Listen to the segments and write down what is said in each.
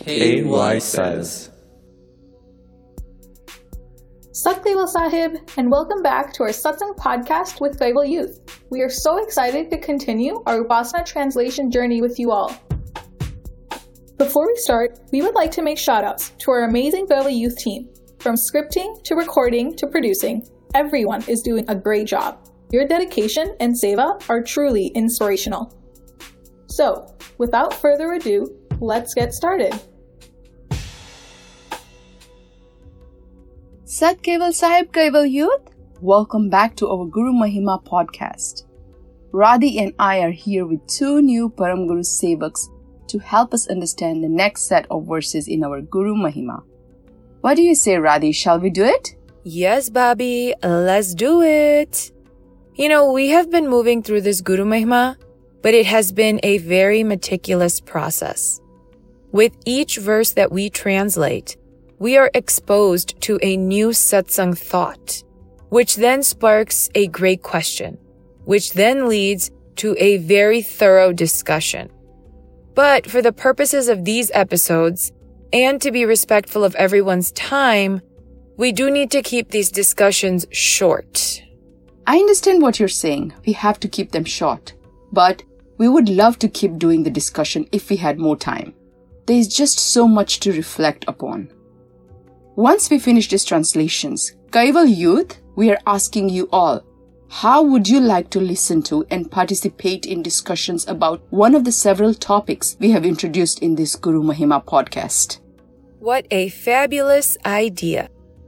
KY says. Sat Kaival Sahib, and welcome back to our Satsang podcast with Kaival Youth. We are so excited to continue our Upasana translation journey with you all. Before we start, we would like to make shoutouts to our amazing Kaival Youth team. From scripting to recording to producing, everyone is doing a great job. Your dedication and seva are truly inspirational. So, without further ado, let's get started. Sat Kaival Sahib, Kaival Youth. Welcome back to our Guru Mahima podcast. Radhi and I are here with two new Param Guru Sevaks to help us understand the next set of verses in our Guru Mahima. What do you say, Radhi? Shall we do it? Yes, Bobby, let's do it. You know, we have been moving through this Guru Mahima, but it has been a very meticulous process. With each verse that we translate, we are exposed to a new satsang thought, which then sparks a great question, which then leads to a very thorough discussion. But for the purposes of these episodes, and to be respectful of everyone's time, we do need to keep these discussions short. I understand what you're saying. We have to keep them short. But we would love to keep doing the discussion if we had more time. There is just so much to reflect upon. Once we finish these translations, Kaival Youth, we are asking you all, how would you like to listen to and participate in discussions about one of the several topics we have introduced in this Guru Mahima podcast? What a fabulous idea.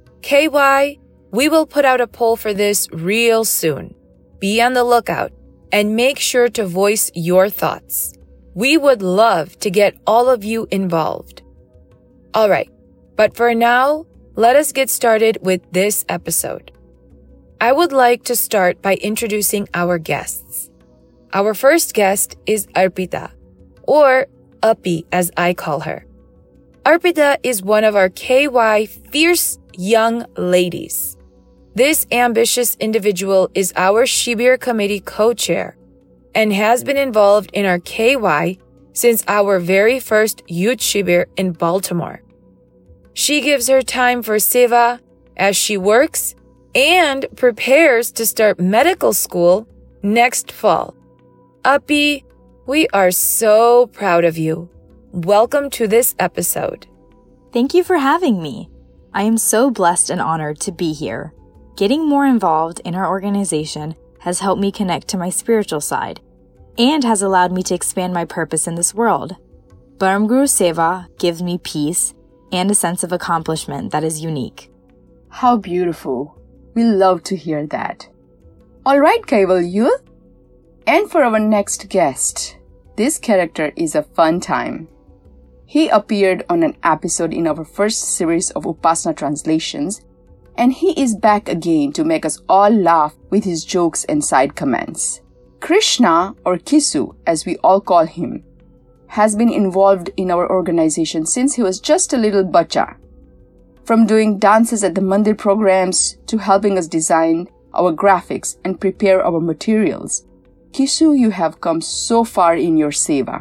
KY, we will put out a poll for this real soon. Be on the lookout and make sure to voice your thoughts. We would love to get all of you involved. All right, but for now, let us get started with this episode. I would like to start by introducing our guests. Our first guest is Arpita, or Uppy as I call her. Arpita is one of our KY fierce young ladies. This ambitious individual is our Shibir Committee co-chair and has been involved in our KY since our very first Youth Shibir in Baltimore. She gives her time for seva as she works and prepares to start medical school next fall. Uppy, we are so proud of you. Welcome to this episode. Thank you for having me. I am so blessed and honored to be here. Getting more involved in our organization has helped me connect to my spiritual side and has allowed me to expand my purpose in this world. Param Guru Seva gives me peace and a sense of accomplishment that is unique. How beautiful. We love to hear that. All right, Kaival Youth. And for our next guest, this character is a fun time. He appeared on an episode in our first series of Upasana translations, and he is back again to make us all laugh with his jokes and side comments. Krishna, or Kisu as we all call him, has been involved in our organization since he was just a little bacha. From doing dances at the mandir programs to helping us design our graphics and prepare our materials, Kisu, you have come so far in your seva.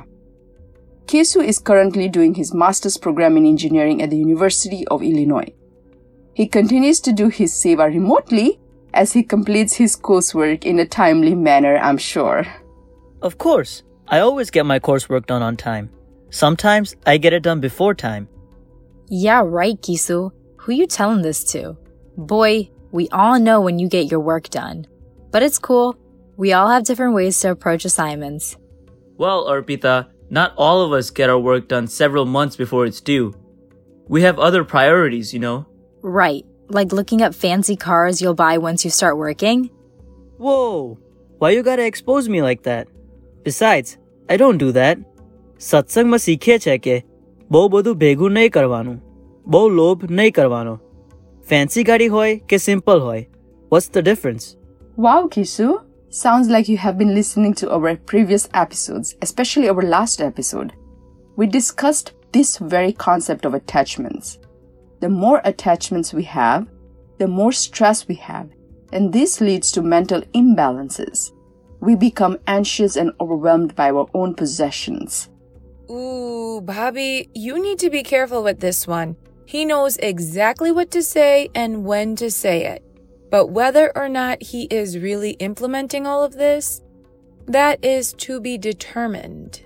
Kisu is currently doing his master's program in engineering at the University of Illinois. He continues to do his seva remotely as he completes his coursework in a timely manner, I'm sure. Of course, I always get my coursework done on time. Sometimes I get it done before time. Yeah, right, Kisu. Who you telling this to? Boy, we all know when you get your work done. But it's cool. We all have different ways to approach assignments. Well, Arpita, not all of us get our work done several months before it's due. We have other priorities, you know. Right, like looking up fancy cars you'll buy once you start working. Whoa, why you gotta expose me like that? Besides, I don't do that. Satsang ma sikhe છે કે બહુ બધું ભેગું નહીં કરવાનું, બહુ લોભ નહીં કરવાનો. Fancy ગાડી હોય કે simple હોય? What's the difference? Wow, Kisu. Sounds like you have been listening to our previous episodes, especially our last episode. We discussed this very concept of attachments. The more attachments we have, the more stress we have, and this leads to mental imbalances. We become anxious and overwhelmed by our own possessions. Ooh, Bobby, you need to be careful with this one. He knows exactly what to say and when to say it. But whether or not he is really implementing all of this, that is to be determined.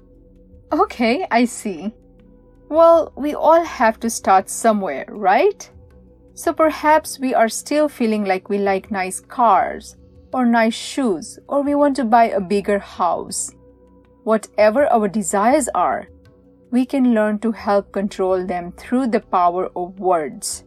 Okay, I see. Well, we all have to start somewhere, right? So perhaps we are still feeling like we like nice cars, or nice shoes, or we want to buy a bigger house. Whatever our desires are, we can learn to help control them through the power of words.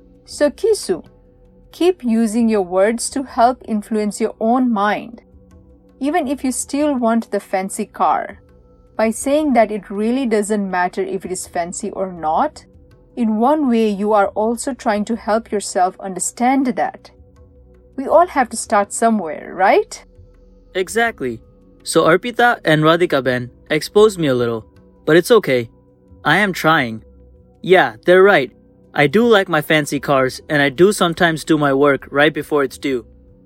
So Kisu, keep using your words to help influence your own mind. Even if you still want the fancy car, by saying that it really doesn't matter if it is fancy or not, in one way you are also trying to help yourself understand that. We all have to start somewhere, right? Exactly. So Arpita and Radhika Ben exposed me a little, but it's okay. I am trying. Yeah, they're right. I do like my fancy cars, and I do sometimes do my work right before it's due.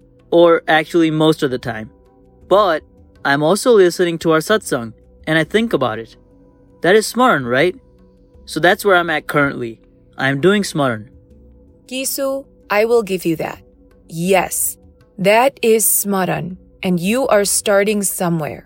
Or actually most of the time. But I'm also listening to our satsang, and I think about it. That is smaran, right? So that's where I'm at currently. I'm doing smaran. Gisu, I will give you that. Yes, that is smaran, and you are starting somewhere.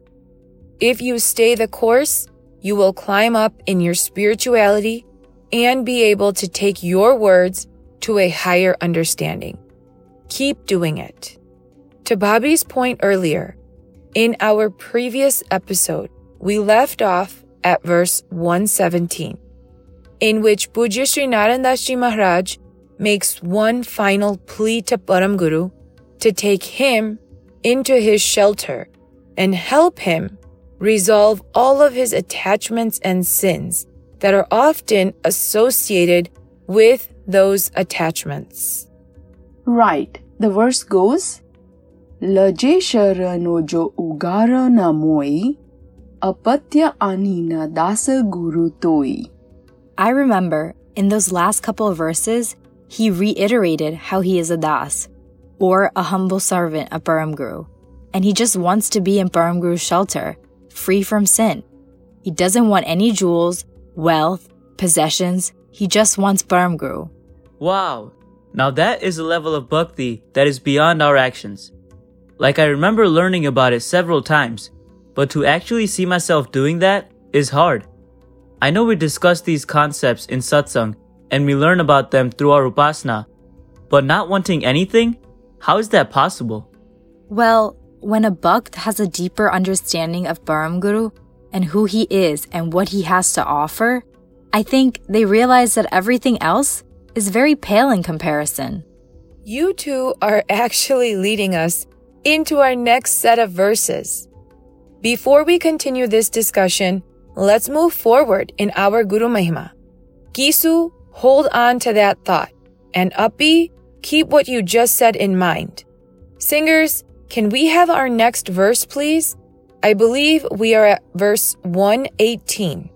If you stay the course, you will climb up in your spirituality and be able to take your words to a higher understanding. Keep doing it. To Bobby's point earlier, in our previous episode, we left off at verse 117, in which Pujya Sri Narandas Ji Maharaj makes one final plea to Param Guru to take him into his shelter and help him resolve all of his attachments and sins that are often associated with those attachments. Right. The verse goes, Laje sharano jo ugara na moi, apatya anina dasa guru toi. I remember in those last couple of verses, he reiterated how he is a das, or a humble servant of Param Guru, and he just wants to be in Param Guru's shelter, free from sin. He doesn't want any jewels, wealth, possessions. He just wants Param Guru. Wow. Now that is a level of bhakti that is beyond our actions. Like I remember learning about it several times, but to actually see myself doing that is hard. I know we discuss these concepts in satsang and we learn about them through our upasana, but not wanting anything? How is that possible? Well, when a bhakt has a deeper understanding of Param Guru and who he is and what he has to offer, I think they realize that everything else is very pale in comparison. You two are actually leading us into our next set of verses. Before we continue this discussion, let's move forward in our Guru Mahima. Gisu, hold on to that thought. And Appi, keep what you just said in mind. Singers, can we have our next verse, please? I believe we are at verse 118.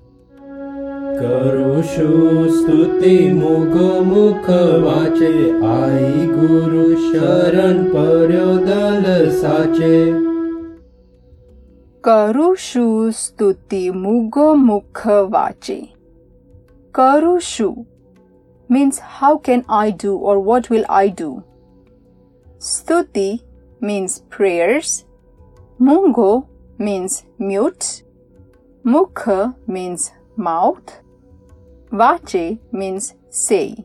Karushu stuti mugo mukha vache ai guru sharan paryodal sache. Karushu stuti mugo mukha vache. Karushu means how can I do or what will I do. Stuti means prayers. Mungo means mute. Mukha means mouth. Vache means say.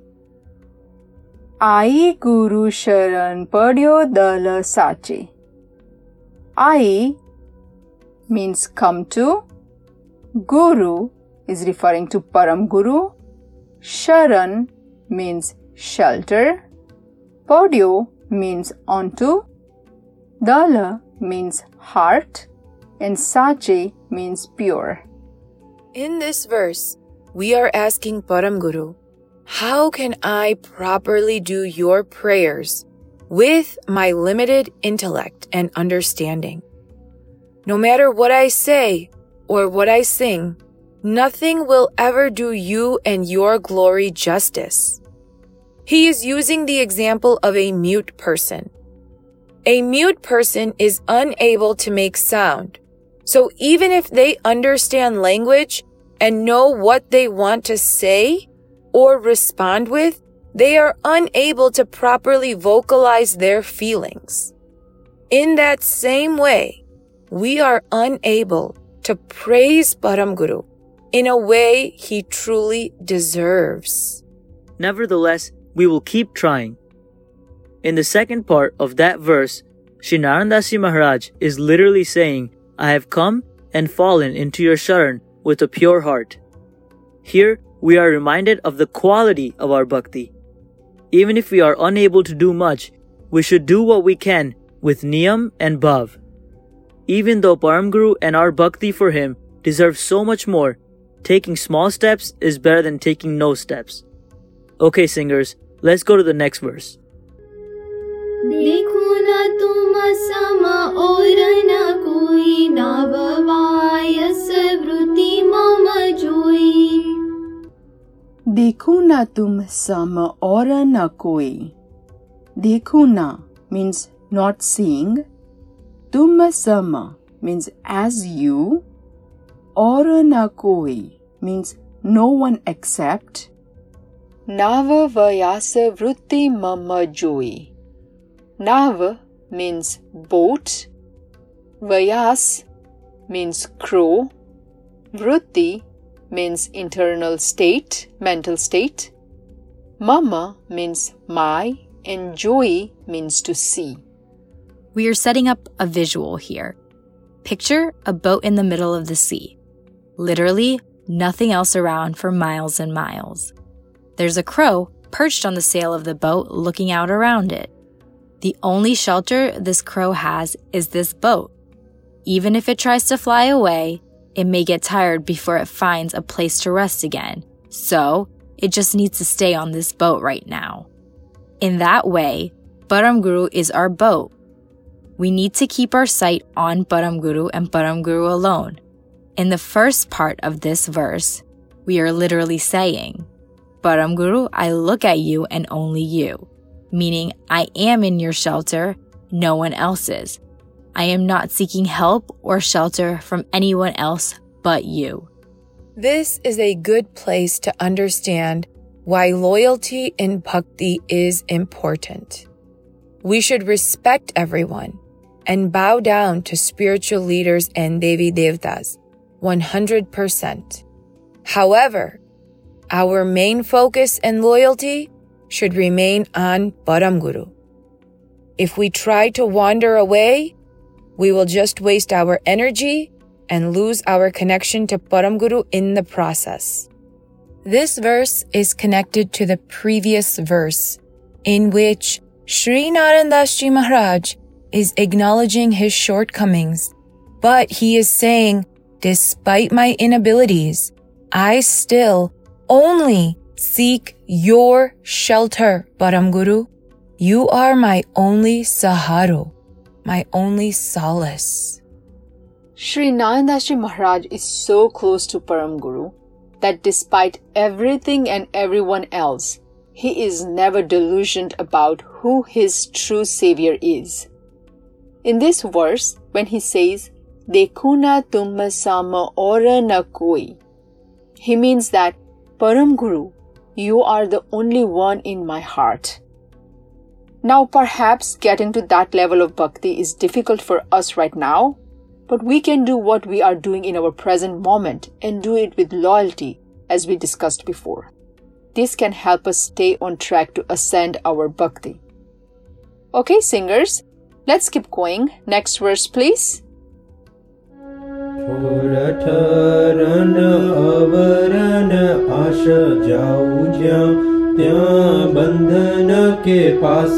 Ai Guru Sharan Padyo Dala Sache. Ai means come to. Guru is referring to Param Guru. Sharan means shelter. Padyo means onto. Dala means heart. And Sache means pure. In this verse, we are asking Param Guru, how can I properly do your prayers with my limited intellect and understanding? No matter what I say or what I sing, nothing will ever do you and your glory justice. He is using the example of a mute person. A mute person is unable to make sound, So even if they understand language and know what they want to say or respond with, they are unable to properly vocalize their feelings. In that same way, we are unable to praise Param Guru in a way he truly deserves. Nevertheless, we will keep trying. In the second part of that verse, Shri Narayan Das Ji Maharaj is literally saying, I have come and fallen into your sharan with a pure heart. Here, we are reminded of the quality of our bhakti. Even if we are unable to do much, we should do what we can with niyam and bhav. Even though Param Guru and our bhakti for him deserve so much more, taking small steps is better than taking no steps. Okay, singers, let's go to the next verse. देखो न तुम सम और न कोई नववायस वृत्ति मम जोई. देखो ना तुम सम और न कोई. देखो ना means not seeing. तुम सम means as you. और न कोई means no one except. Nava vayasa vritti mama joy. Nav means boat. Vayas means crow. Vritti means internal state, mental state. Mama means my, and joy means to see. We are setting up a visual here. Picture a boat in the middle of the sea. Literally, nothing else around for miles and miles. There's a crow perched on the sail of the boat looking out around it. The only shelter this crow has is this boat. Even if it tries to fly away, it may get tired before it finds a place to rest again. So, it just needs to stay on this boat right now. In that way, Param Guru is our boat. We need to keep our sight on Param Guru and Param Guru alone. In the first part of this verse, we are literally saying, Param Guru, I look at you and only you. Meaning, I am in your shelter, no one else's. I am not seeking help or shelter from anyone else but you. This is a good place to understand why loyalty in bhakti is important. We should respect everyone and bow down to spiritual leaders and Devi Devtas 100%. However, our main focus and loyalty should remain on Param Guru. If we try to wander away, we will just waste our energy and lose our connection to Param Guru in the process. This verse is connected to the previous verse, in which Shri Narayan Das Ji Maharaj is acknowledging his shortcomings, but he is saying, despite my inabilities, I still only seek your shelter, Param Guru. You are my only saharo, my only solace. Shri Narayan Das Ji Maharaj is so close to Param Guru that despite everything and everyone else, he is never delusioned about who his true savior is. In this verse, when he says, Dekho na tum sama aur na koi, he means that, Param Guru, you are the only one in my heart. Now perhaps getting to that level of bhakti is difficult for us right now, but we can do what we are doing in our present moment and do it with loyalty, as we discussed before. This can help us stay on track to ascend our bhakti. Okay, singers, let's keep going. Next verse, please. ठरन अवरन आश जाऊ ज्यां त्यां बंधन के पास.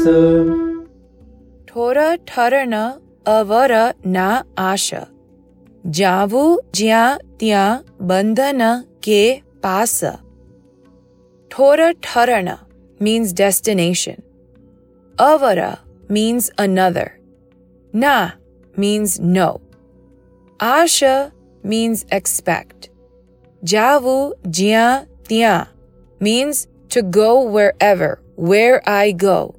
Thora tharana avara na asha. Javu jya tya bandhana ke pasa. Thora tharana means destination. Avara means another. Na means no. Asha means expect. Javu jya tya means to go wherever, where I go.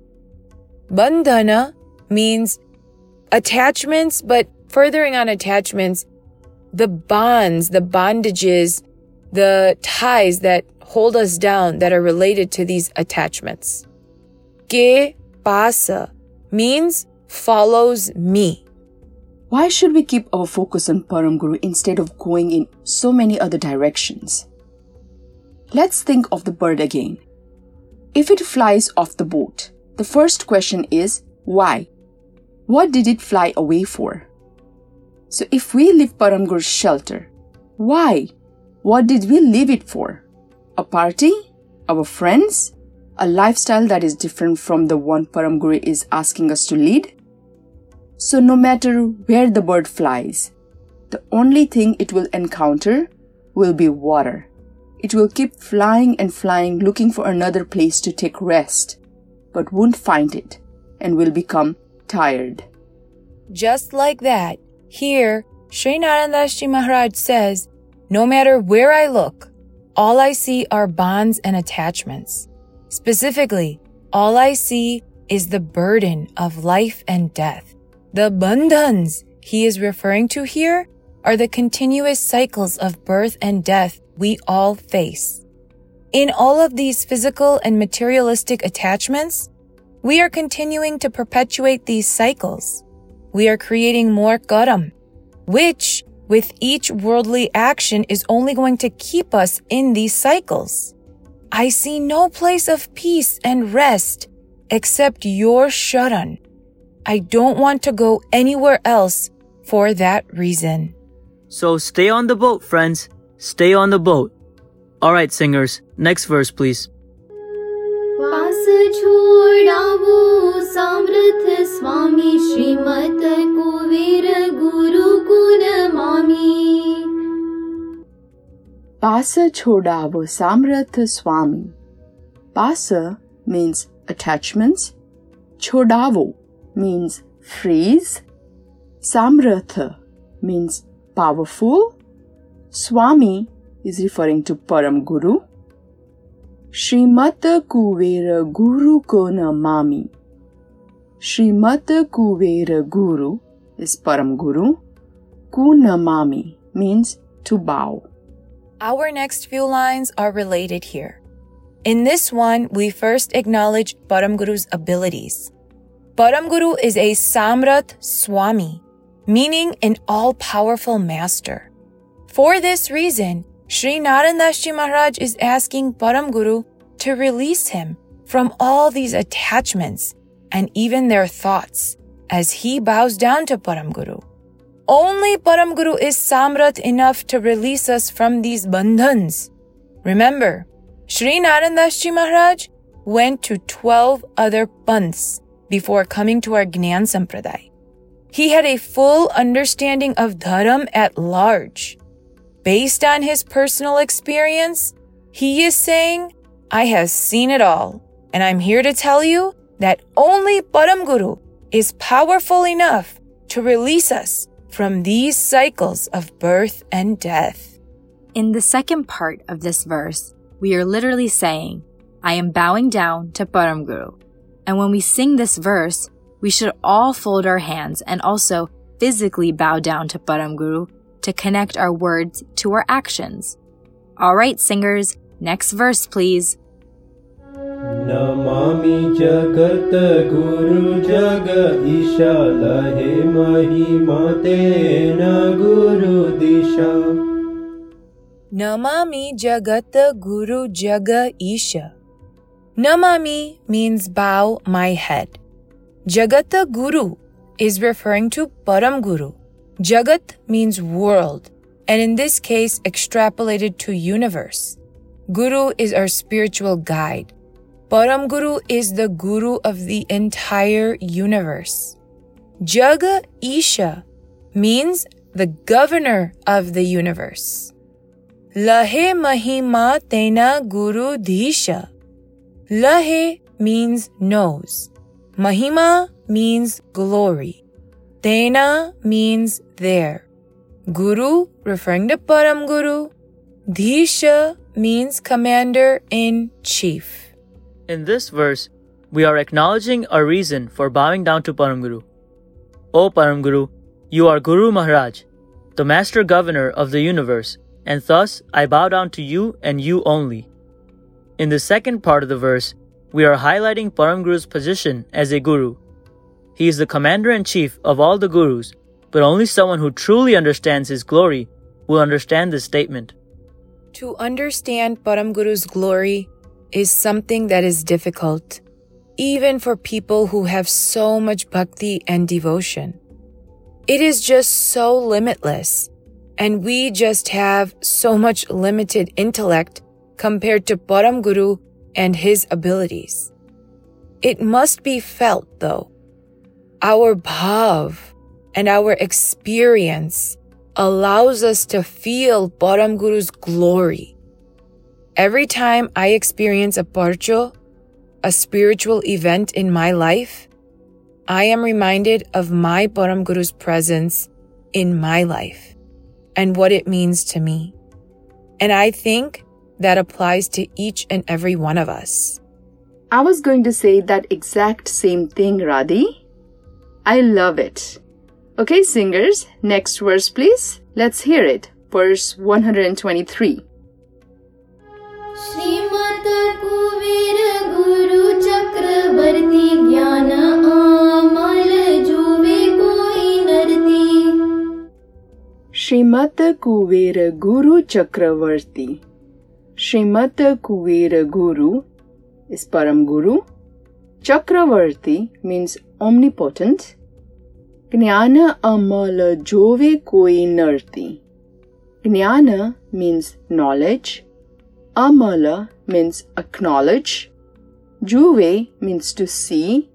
Bandhana means attachments, but furthering on attachments, the bonds, the bondages, the ties that hold us down that are related to these attachments. Ke pasa means follows me. Why should we keep our focus on Param Guru instead of going in so many other directions? Let's think of the bird again. If it flies off the boat, the first question is, why? What did it fly away for? So if we leave Param Guru's shelter, why? What did we leave it for? A party? Our friends? A lifestyle that is different from the one Param Guru is asking us to lead? So no matter where the bird flies, the only thing it will encounter will be water. It will keep flying and flying looking for another place to take rest, but won't find it and will become tired. Just like that, here, Sri Narayan Das Ji Maharaj says, no matter where I look, all I see are bonds and attachments. Specifically, all I see is the burden of life and death. The bandhans he is referring to here are the continuous cycles of birth and death we all face. In all of these physical and materialistic attachments, we are continuing to perpetuate these cycles. We are creating more karam, which, with each worldly action, is only going to keep us in these cycles. I see no place of peace and rest except your sharan. I don't want to go anywhere else for that reason. So stay on the boat, friends. Stay on the boat. Alright, singers, next verse, please. पास छोड़ावो समर्थ स्वामी श्रीमत कुबेर गुरु गुण मामी. Pasa chodavo samratha swami. Pasa means attachments. Chodavo means freeze. Samratha means powerful. Swami is referring to Param Guru. Srimata Kuvera Guru ko namami. Srimata Kuvera Guru is Param Guru. Ku namami means to bow. Our next few lines are related here. In this one, we first acknowledge Param Guru's abilities. Param Guru is a Samrat Swami, meaning an all-powerful master. For this reason, Sri Narayan Das Ji Maharaj is asking Param Guru to release him from all these attachments and even their thoughts as he bows down to Param Guru. Only Param Guru is Samrat enough to release us from these bandhans. Remember, Sri Narayan Das Ji Maharaj went to 12 other panths before coming to our Gnan Sampradaya. He had a full understanding of dharam at large. Based on his personal experience, he is saying, I have seen it all, and I'm here to tell you that only Param Guru is powerful enough to release us from these cycles of birth and death. In the second part of this verse, we are literally saying, I am bowing down to Param Guru. And when we sing this verse, we should all fold our hands and also physically bow down to Param Guru to connect our words to our actions. Alright, singers, next verse, please. Namami Jagat Guru Jaga Isha Lahe Mahima Tena Guru Disha. Namami Jagata Guru Jaga Isha. Namami means bow my head. Jagata Guru is referring to Param Guru. Jagat means world, and in this case extrapolated to universe. Guru is our spiritual guide. Param Guru is the Guru of the entire universe. Jaga Isha means the governor of the universe. Lahe Mahima Tena Guru Dhisha. Lahe means knows. Mahima means glory. Tena means there. Guru referring to Param Guru. Dhisha means commander-in-chief. In this verse, we are acknowledging a reason for bowing down to Param Guru. O Param Guru, you are Guru Maharaj. the Master Governor of the universe, and thus I bow down to you and you only. In the second part of the verse, we are highlighting Param Guru's position as a guru. He is the commander-in-chief of all the gurus, but only someone who truly understands his glory will understand this statement. To understand Param Guru's glory is something that is difficult, even for people who have so much bhakti and devotion. It is just so limitless, and we just have so much limited intellect compared to Param Guru and his abilities. It must be felt, though. Our bhav and our experience allows us to feel Param Guru's glory. Every time I experience a parcho, a spiritual event in my life, I am reminded of my Param Guru's presence in my life and what it means to me. And I think that applies to each and every one of us. I was going to say that exact same thing, Radhi. I love it. Okay, singers, next verse please. Let's hear it. Verse 123. श्रीमत कुबेर गुरु चक्रवर्ती ज्ञान आमल जुवे कोई नरती. Srimad Kuvera Guru Chakravarti. Srimad Kuvera Guru is Param Guru. Chakravarti means omnipotent. Jnana Amala Jove Koi Narti. Jnana means knowledge. Amala means acknowledge. Juve means to see.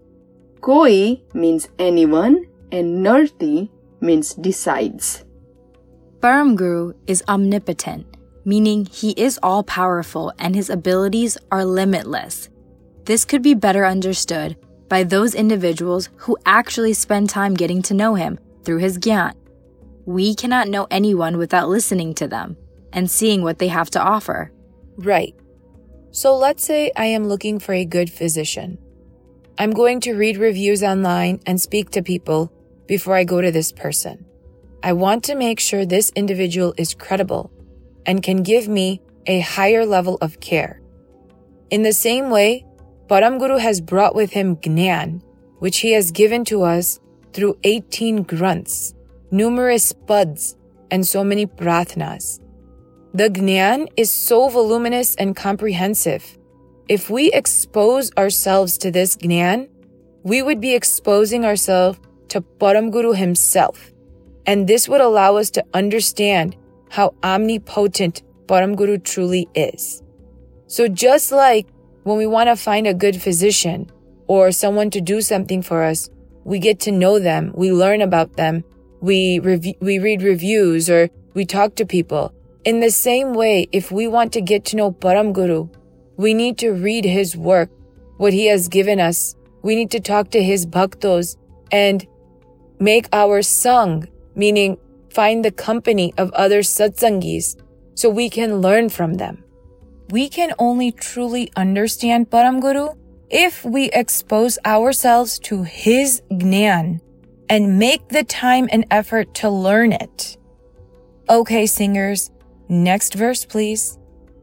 Koi means anyone. And Narti means decides. Param Guru is omnipotent, meaning he is all-powerful and his abilities are limitless. This could be better understood by those individuals who actually spend time getting to know him through his gyan. We cannot know anyone without listening to them and seeing what they have to offer. Right. So let's say I am looking for a good physician. I'm going to read reviews online and speak to people before I go to this person. I want to make sure this individual is credible and can give me a higher level of care. In the same way, Param Guru has brought with him Gnan, which he has given to us through 18 grunts, numerous pads, and so many prathanas. The Gnan is so voluminous and comprehensive. If we expose ourselves to this Gnan, we would be exposing ourselves to Param Guru himself. And this would allow us to understand how omnipotent Param Guru truly is. So just like when we want to find a good physician or someone to do something for us, we get to know them, we learn about them, we read reviews or we talk to people. In the same way, if we want to get to know Param Guru, we need to read his work, what he has given us. We need to talk to his bhaktos and make our sang, meaning find the company of other satsangis so we can learn from them. We can only truly understand Param Guru if we expose ourselves to his Gnan and make the time and effort to learn it. Okay, singers, next verse, please.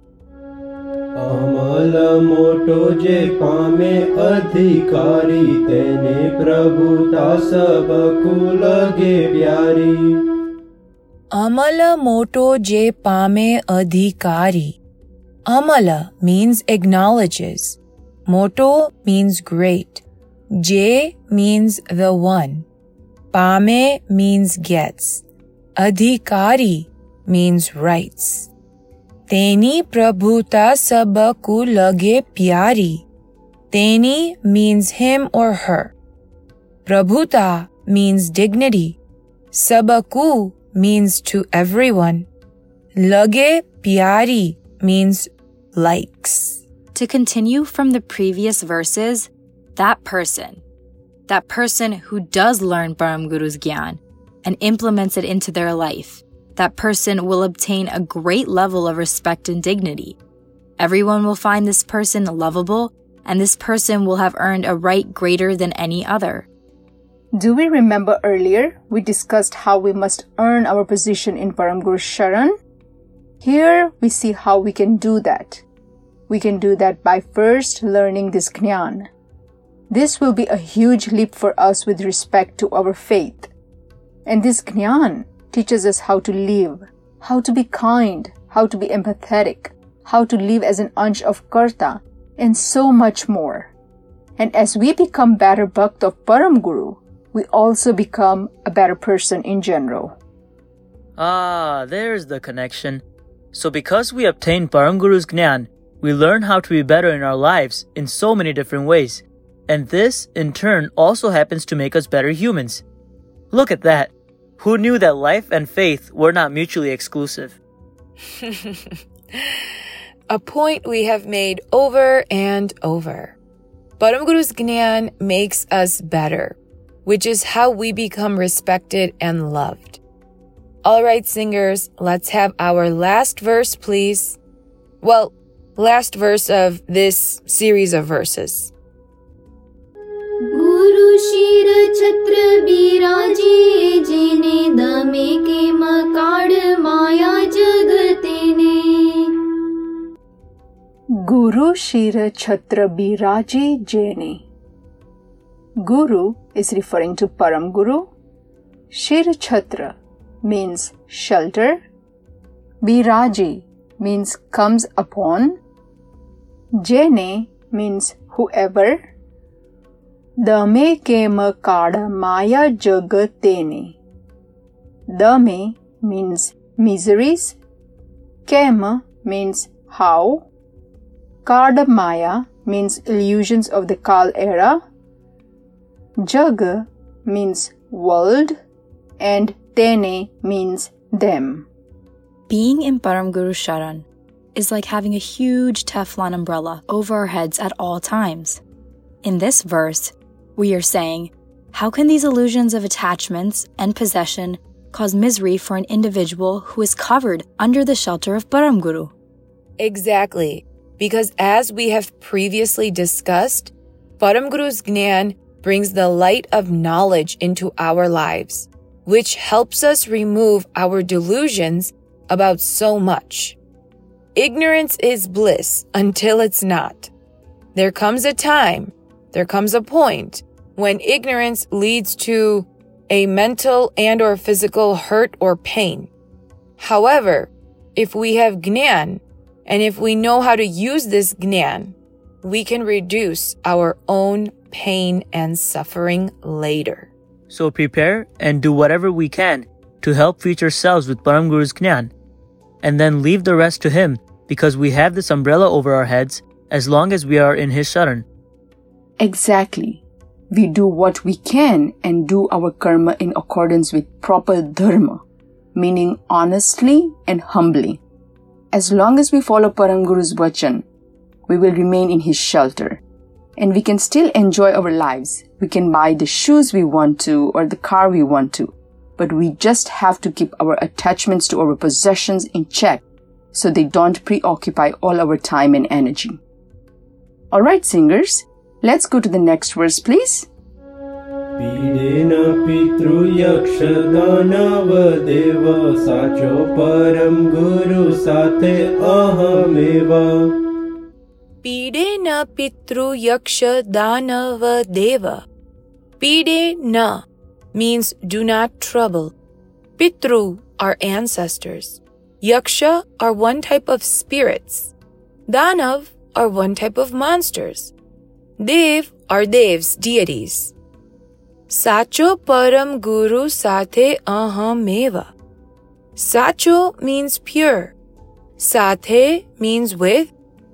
Amala moto je pame adhikari tene prabhuta sabku lage pyari. Amala moto je pame adhikari. Amala means acknowledges. Moto means great. Je means the one. Pame means gets. Adhikari means rights. Teni prabhuta sabaku lage pyari. Teni means him or her. Prabhuta means dignity. Sabaku means to everyone. Lage pyari means likes. To continue from the previous verses, that person who does learn Param Guru's Gyan and implements it into their life, that person will obtain a great level of respect and dignity. Everyone will find this person lovable, and this person will have earned a right greater than any other. Do we remember earlier we discussed how we must earn our position in Param Guru Sharan? Here we see how we can do that. We can do that by first learning this Jnana. This will be a huge leap for us with respect to our faith. And this Jnana teaches us how to live, how to be kind, how to be empathetic, how to live as an ansh of Karta, and so much more. And as we become better Bhakt of Param Guru, we also become a better person in general. Ah, there's the connection. So because we obtain Param Guru's Jnana, we learn how to be better in our lives in so many different ways. And this, in turn, also happens to make us better humans. Look at that. Who knew that life and faith were not mutually exclusive? A point we have made over and over. Param Guru's Jnana makes us better, which is how we become respected and loved. All right, singers, let's have our last verse, please. Well, last verse of this series of verses. Guru Shir Chhatra Biraje Jene Dame Ke Makad Maya Jagatene. Guru Shira Chhatra Biraje Jene. Guru is referring to Param Guru. Shira Chhatra means shelter. Biraje means comes upon. Jene means whoever. Dame kema kada maya jagatene. Dame means miseries. Kema means how. Kada maya means illusions of the Kal era. Jaga means world. And tene means them. Being in Param Guru Sharan is like having a huge Teflon umbrella over our heads at all times. In this verse, we are saying, how can these illusions of attachments and possession cause misery for an individual who is covered under the shelter of Param Guru? Exactly, because as we have previously discussed, Param Guru's Jnana brings the light of knowledge into our lives, which helps us remove our delusions about so much. Ignorance is bliss until it's not. There comes a time, there comes a point when ignorance leads to a mental and or physical hurt or pain. However, if we have Jnana, and if we know how to use this Jnana, we can reduce our own pain and suffering later. So prepare and do whatever we can to help future selves with Param Guru's Jnana, and then leave the rest to him because we have this umbrella over our heads as long as we are in his sharan. Exactly. We do what we can and do our karma in accordance with proper dharma, meaning honestly and humbly. As long as we follow Param Guru's vachan, we will remain in his shelter. And we can still enjoy our lives. We can buy the shoes we want to or the car we want to. But we just have to keep our attachments to our possessions in check so they don't preoccupy all our time and energy. Alright, singers, let's go to the next verse, please. Pidena pitru yaksha danav deva sacho param guru sathe ahameva. Pide na pitru yaksha danava deva. Pide na means do not trouble. Pitru are ancestors. Yaksha are one type of spirits. Danav are one type of monsters. Dev are devs, deities. Sacho param guru sathe ahameva. Sacho means pure. Sathe means with.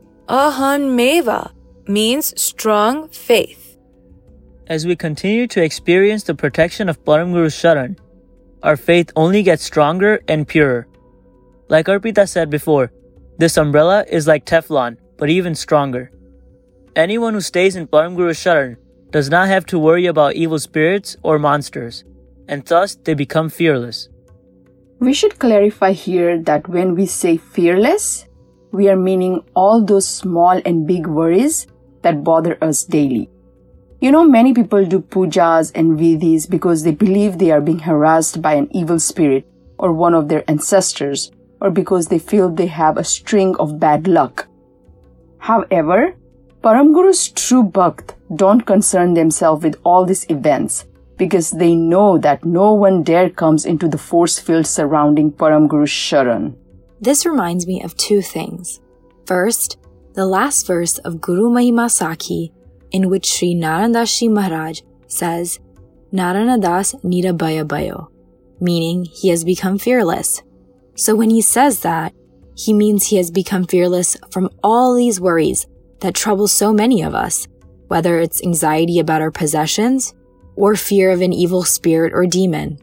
Ahameva means strong faith. As we continue to experience the protection of Param Guru's Sharan, our faith only gets stronger and purer. Like Arpita said before, this umbrella is like Teflon, but even stronger. Anyone who stays in Param Guru's Sharan does not have to worry about evil spirits or monsters, and thus they become fearless. We should clarify here that when we say fearless, we are meaning all those small and big worries that bother us daily. Many people do pujas and vidhis because they believe they are being harassed by an evil spirit or one of their ancestors, or because they feel they have a string of bad luck. However, Param Guru's true Bhakt don't concern themselves with all these events because they know that no one dare comes into the force field surrounding Param Guru's Sharan. This reminds me of two things. First, the last verse of Guru Mahima Sakhi, in which Sri Narandas Ji Maharaj says, Naranadas Nirabhaya Bhayo, meaning he has become fearless. So when he says that, he means he has become fearless from all these worries that trouble so many of us, whether it's anxiety about our possessions or fear of an evil spirit or demon.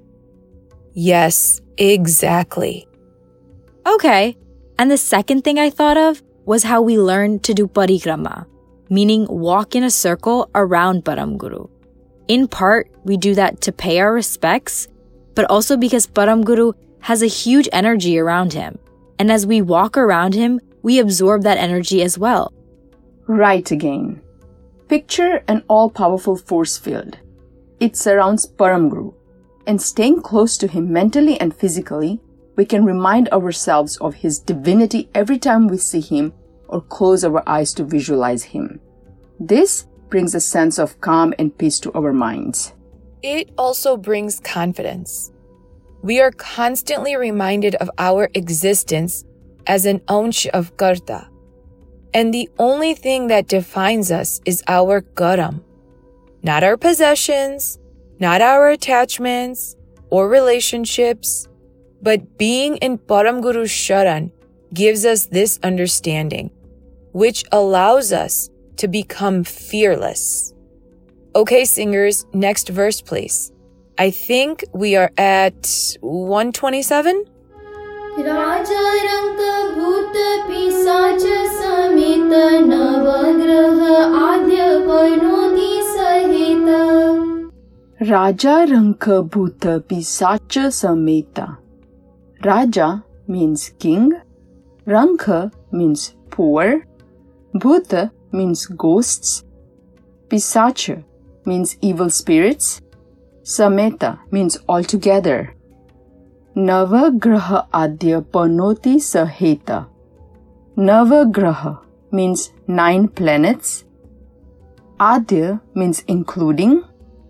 Yes, exactly. Okay, and the second thing I thought of was how we learned to do parikrama, meaning walk in a circle around Param Guru. In part, we do that to pay our respects, but also because Param Guru has a huge energy around him. And as we walk around him, we absorb that energy as well. Right again. Picture an all-powerful force field. It surrounds Param Guru. And staying close to him mentally and physically, we can remind ourselves of his divinity every time we see him or close our eyes to visualize him. This brings a sense of calm and peace to our minds. It also brings confidence. We are constantly reminded of our existence as an ansh of Karta. And the only thing that defines us is our Karam. Not our possessions, not our attachments or relationships, but being in Param Guru's Sharan gives us this understanding, which allows us to become fearless. Okay, singers, next verse, please. I think we are at 127? Raja Ranka Bhuta Pisacha Samita Navagraha Adya Parnoti Sahita. Raja Ranka Bhuta Pisacha Sameta. Raja means king, Ranka means poor, Bhuta means ghosts, Pisacha means evil spirits, Sameta means altogether. Navagraha Adya Panoti Saheta. Navagraha means 9 planets, Adya means including,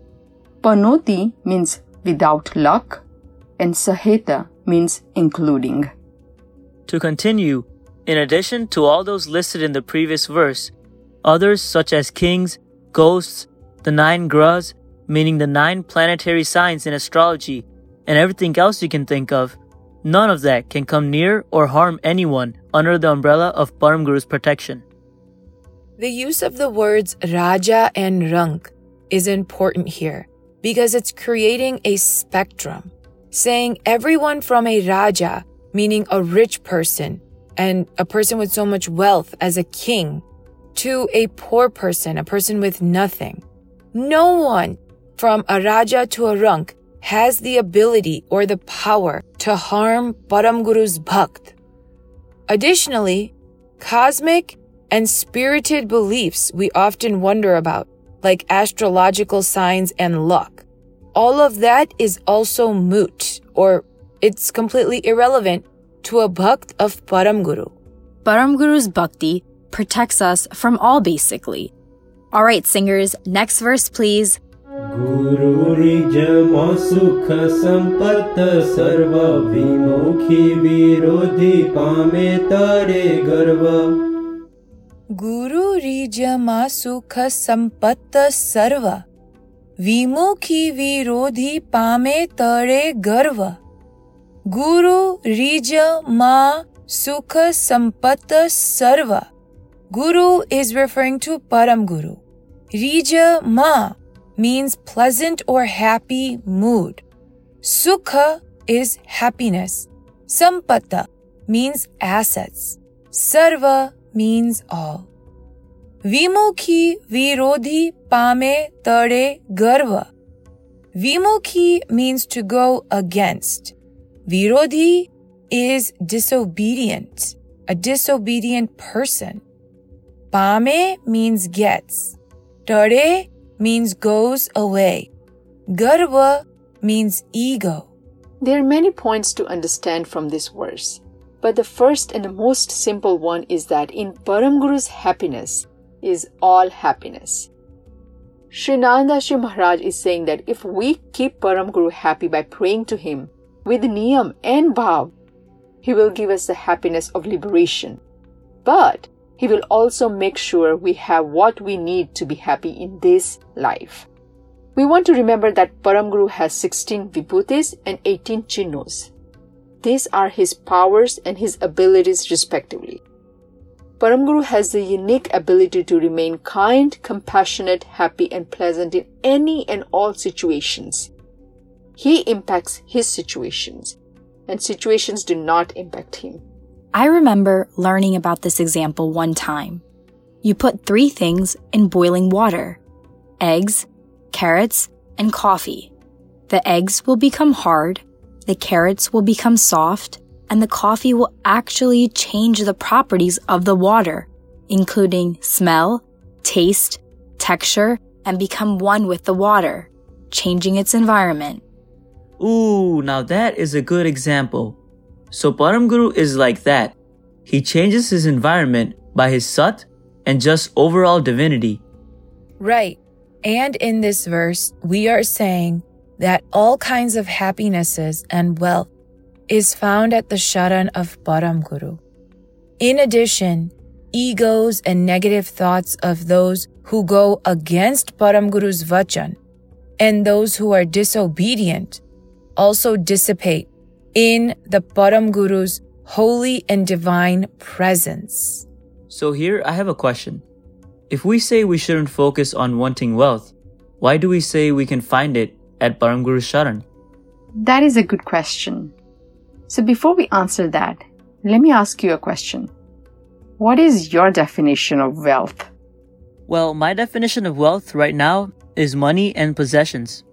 Panoti means without luck, and Saheta means including. To continue, in addition to all those listed in the previous verse, others such as kings, ghosts, the 9 grahas, meaning the 9 planetary signs in astrology, and everything else you can think of, none of that can come near or harm anyone under the umbrella of Param Guru's protection. The use of the words Raja and Rank is important here because it's creating a spectrum, saying everyone from a Raja, meaning a rich person and a person with so much wealth as a king, to a poor person, a person with nothing. No one from a Raja to a Rank has the ability or the power to harm Param Guru's Bhakt. Additionally, cosmic and spirited beliefs we often wonder about, like astrological signs and luck, all of that is also moot, or it's completely irrelevant to a Bhakt of Param Guru. Param Guru's Bhakti protects us from all, basically. All right, singers, next verse, please. Guru Rijama Sukha Sampatta Sarva Vimukhi Virodhi Pame Tare Garva. Guru Rijama Sukha Sampatta Sarva Vimukhi Virodhi Pame Tare Garva. Guru Rijama Sukha Sampatta Sarva. Guru is referring to Param Guru. Rija Ma means pleasant or happy mood. Sukha is happiness. Sampatta means assets. Sarva means all. Vimukhi Virodhi Pame Tare Garva. Vimukhi means to go against. Virodhi is disobedient, a disobedient person. Pame means gets. Tare means goes away. Garva means ego. There are many points to understand from this verse, but the first and the most simple one is that in Param Guru's happiness is all happiness. Sri Nandashi Maharaj is saying that if we keep Param Guru happy by praying to him with niyam and bhav, he will give us the happiness of liberation. But he will also make sure we have what we need to be happy in this life. We want to remember that Param Guru has 16 vibhutis and 18 chinnos. These are his powers and his abilities respectively. Param Guru has the unique ability to remain kind, compassionate, happy and pleasant in any and all situations. He impacts his situations, and situations do not impact him. I remember learning about this example one time. You put 3 things in boiling water: eggs, carrots, and coffee. The eggs will become hard, the carrots will become soft, and the coffee will actually change the properties of the water, including smell, taste, texture, and become one with the water, changing its environment. Ooh, now that is a good example. So Param Guru is like that. He changes his environment by his sat and just overall divinity. Right. And in this verse, we are saying that all kinds of happinesses and wealth is found at the Sharan of Param Guru. In addition, egos and negative thoughts of those who go against Param Guru's vachan and those who are disobedient also dissipate in the Param Guru's holy and divine presence. So here I have a question. If we say we shouldn't focus on wanting wealth, why do we say we can find it at Param Guru's Sharan? That is a good question. So before we answer that, let me ask you a question. What is your definition of wealth? Well, my definition of wealth right now is money and possessions.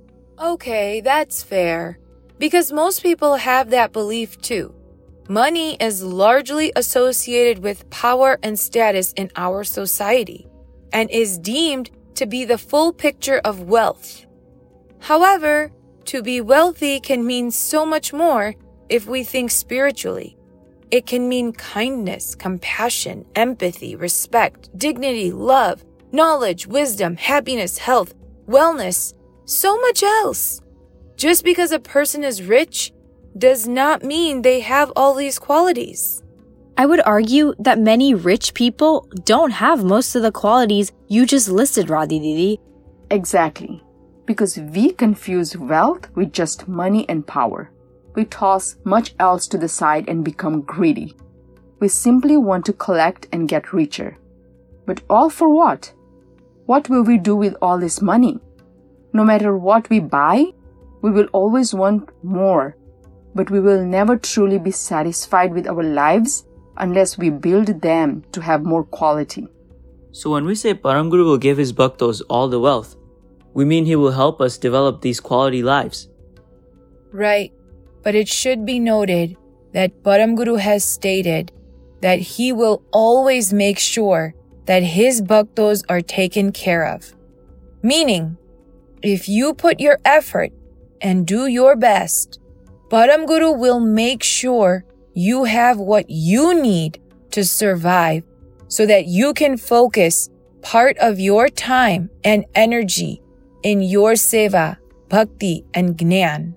Okay, that's fair. Because most people have that belief too. Money is largely associated with power and status in our society and is deemed to be the full picture of wealth. However, to be wealthy can mean so much more if we think spiritually. It can mean kindness, compassion, empathy, respect, dignity, love, knowledge, wisdom, happiness, health, wellness, so much else. Just because a person is rich does not mean they have all these qualities. I would argue that many rich people don't have most of the qualities you just listed, Radhi Didi. Exactly. Because we confuse wealth with just money and power. We toss much else to the side and become greedy. We simply want to collect and get richer. But all for what? What will we do with all this money? No matter what we buy, we will always want more. But we will never truly be satisfied with our lives unless we build them to have more quality. So when we say Param Guru will give his bhaktos all the wealth, we mean he will help us develop these quality lives. Right, but it should be noted that Param Guru has stated that he will always make sure that his bhaktos are taken care of. Meaning, if you put your effort and do your best, Param Guru will make sure you have what you need to survive so that you can focus part of your time and energy in your seva, bhakti, and gnan.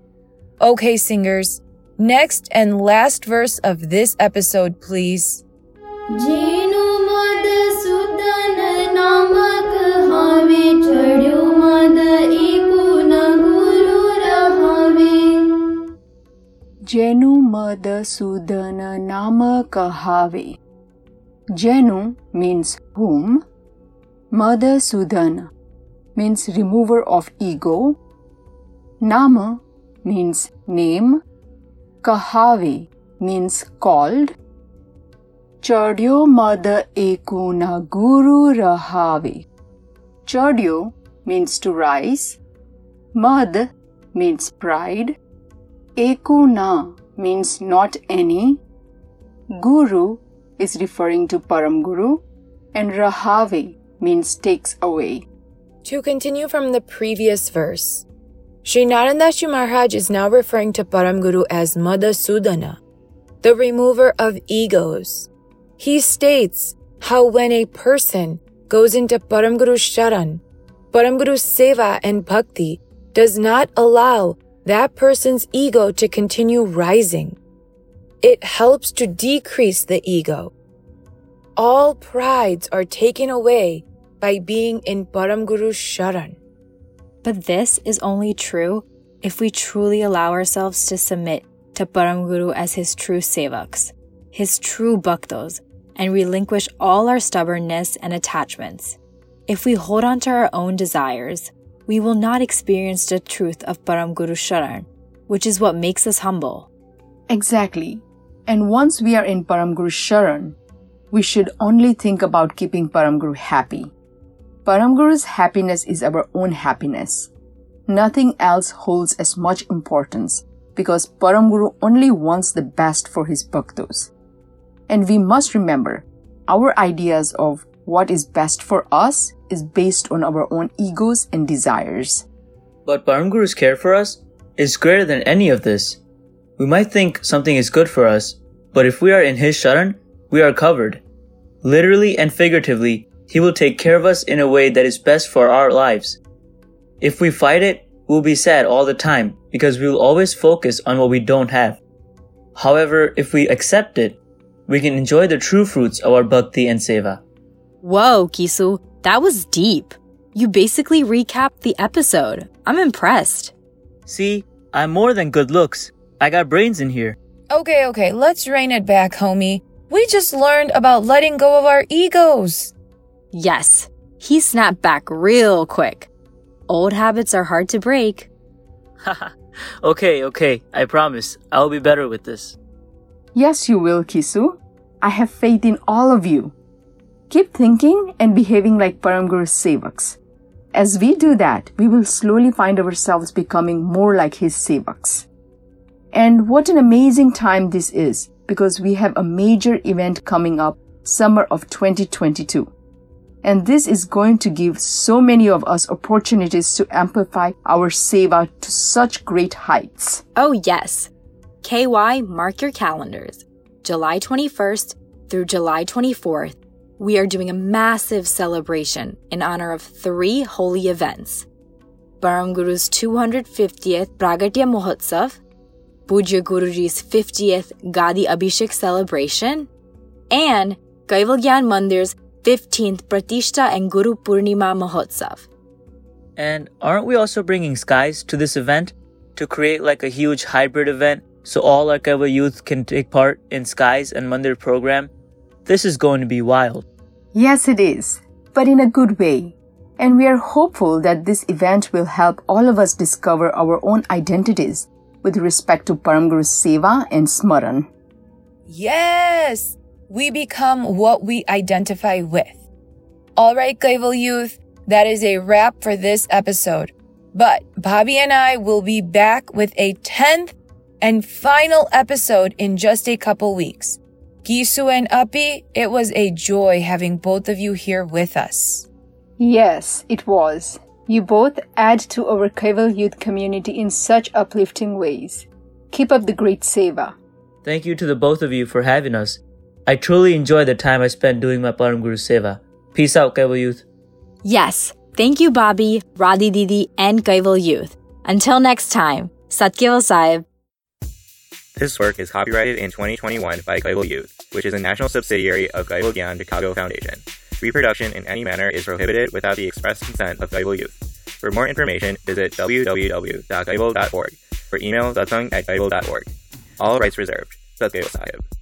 Okay, singers, next and last verse of this episode, please. Jenu mad sudan namak have chadyo mad eku na guru rahave. Jenu Madhusudana Nama Kahave. Jenu means whom. Madhusudana means remover of ego. Nama means name. Kahave means called. Chadyo Mada Ekuna Guru Rahave. Chadyo means to rise. Mad means pride. Ekuna means not any. Guru is referring to Param Guru, and Rahave means takes away. To continue from the previous verse, Sri Narandashi Maharaj is now referring to Param Guru as Madhusudana, the remover of egos. He states how when a person goes into Param Guru's Sharan, Param Guru's Seva and Bhakti does not allow that person's ego to continue rising. It helps to decrease the ego. All prides are taken away by being in Param Guru's Sharan. But this is only true if we truly allow ourselves to submit to Param Guru as his true sevaks, his true bhaktos, and relinquish all our stubbornness and attachments. If we hold on to our own desires, we will not experience the truth of Param Guru Sharan, which is what makes us humble. Exactly. And once we are in Param Guru Sharan, we should only think about keeping Param Guru happy. Param Guru's happiness is our own happiness. Nothing else holds as much importance because Param Guru only wants the best for his bhaktos. And we must remember, our ideas of what is best for us is based on our own egos and desires. But Param Guru's care for us is greater than any of this. We might think something is good for us, but if we are in his Sharan, we are covered. Literally and figuratively, he will take care of us in a way that is best for our lives. If we fight it, we'll be sad all the time because we will always focus on what we don't have. However, if we accept it, we can enjoy the true fruits of our bhakti and seva. Whoa, Kisu, that was deep. You basically recapped the episode. I'm impressed. See, I'm more than good looks. I got brains in here. Okay, let's rein it back, homie. We just learned about letting go of our egos. Yes, he snapped back real quick. Old habits are hard to break. Okay, I promise. I'll be better with this. Yes, you will, Kisu. I have faith in all of you. Keep thinking and behaving like Param Guru's sevaks. As we do that, we will slowly find ourselves becoming more like his sevaks. And what an amazing time this is, because we have a major event coming up, summer of 2022. And this is going to give so many of us opportunities to amplify our seva to such great heights. Oh yes. KY, mark your calendars. July 21st through July 24th, we are doing a massive celebration in honor of 3 holy events. Param Guru's 250th Pragatya Mahotsav, Pujya Guruji's 50th Gadi Abhishek celebration, and Kaival Gyan Mandir's 15th Pratishta and Guru Purnima Mahotsav. And aren't we also bringing skies to this event to create like a huge hybrid event so all our Kaival youth can take part in skies and Mandir program? This is going to be wild. Yes, it is, but in a good way. And we are hopeful that this event will help all of us discover our own identities with respect to Param Guru's seva and smaran. Yes! We become what we identify with. Alright, Kaival youth, that is a wrap for this episode. But Bobby and I will be back with a 10th and final episode in just a couple weeks. Gisu and Appi, it was a joy having both of you here with us. Yes, it was. You both add to our Kaival youth community in such uplifting ways. Keep up the great seva. Thank you to the both of you for having us. I truly enjoyed the time I spent doing my Param Guru seva. Peace out, Kaival youth. Yes, thank you Bobby, Radhi Didi, and Kaival youth. Until next time, Sat Keval Sahib. This work is copyrighted in 2021 by Kaival Youth, which is a national subsidiary of Kaival Gyan Chicago Foundation. Reproduction in any manner is prohibited without the express consent of Kaival Youth. For more information, visit www.kaival.org or email satsang@kaival.org. All rights reserved. Sat Keval Sahib.